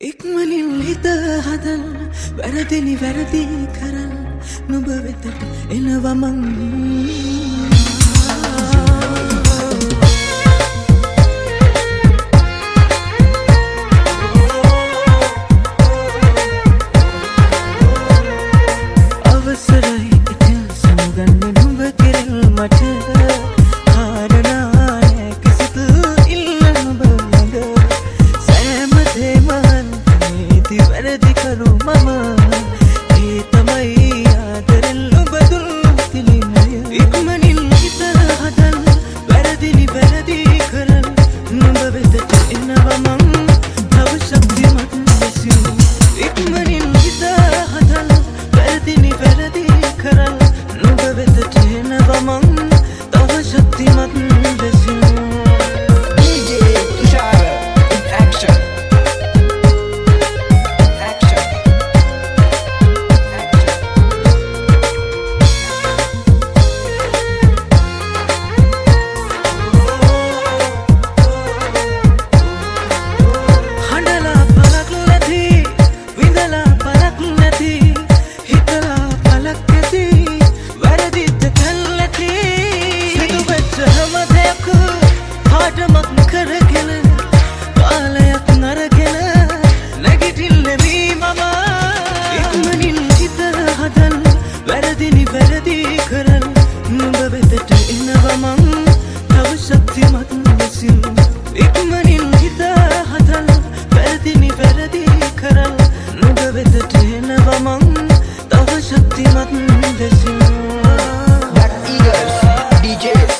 ඉක්මනින් හිත හදල් වැරදිනි වැරදි කරල් නුඹ වෙතට එනවා මං අවසරයි ඉතින් සමුගන්න නුඹ කෙරෙල් මට කාරණා නෑ කිසිදු ඉල්ල නුඹ ළඟ සෑම දේම වැරදි කරු මම ඒ තමයි ආදරෙන් ඔබ දුන් තිලිමය ඉක්මනින් හිත හදල් වැරදිනි වැරදි කරල් නුඹ වෙතට එනවා මං තව ශක්තිමත් ලෙසින් ඉක්මනින් හිත හදල් වැරදිනි වැරදි කරල් නුඹ වෙතට එනවා මං තව ශක්තිමත් ලෙසින් වැරදිනි වැරදි කරල් නුඹ වෙතට එනවා මං තව ශක්තිමත් ලෙසින් ඉක්මනින් හිත හදල් වැරදිනි වැරදි කරල් නුඹ වෙතට එනවා මං තව ශක්තිමත් ලෙසින් Black Eagles, DJs.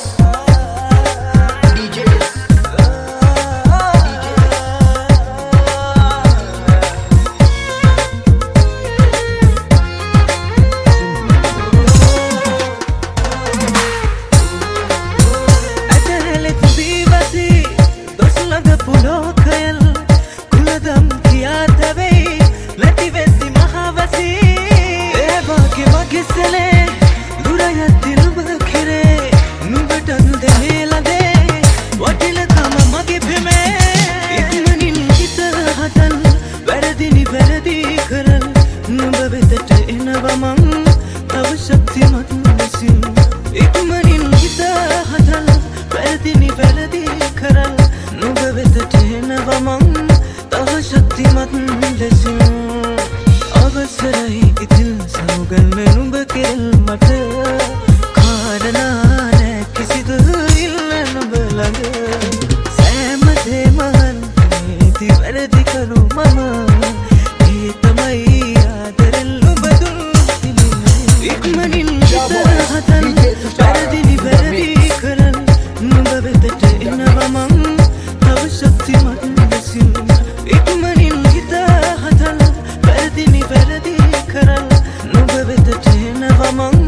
නුඹ වෙතට එනවා මං තව ශක්තිමත් ලෙසින් ඉක්මනින් හිත හදල් වැරදිනි වැරදි කරල් නුඹ වෙතට එනවා මං තව ශක්තිමත් ලෙසින් අවසරයි ඉතින් සමුගන්න නුඹ කෙරෙල් මට කාරණා නෑ කිසිදු ඉල්ල නුඹ ළඟ සෑම දේම නීති වැරදි කරු මම ඒ තමයි ඉක්මනින් හිත හදල් වැරදිනි වැරදි කරල් නුඹ වෙතට එනවා මං තව ශක්තිමත් ලෙසින් ඉක්මනින් හිත හදල් වැරදිනි වැරදි කරල් නුඹ වෙතට එනවා මං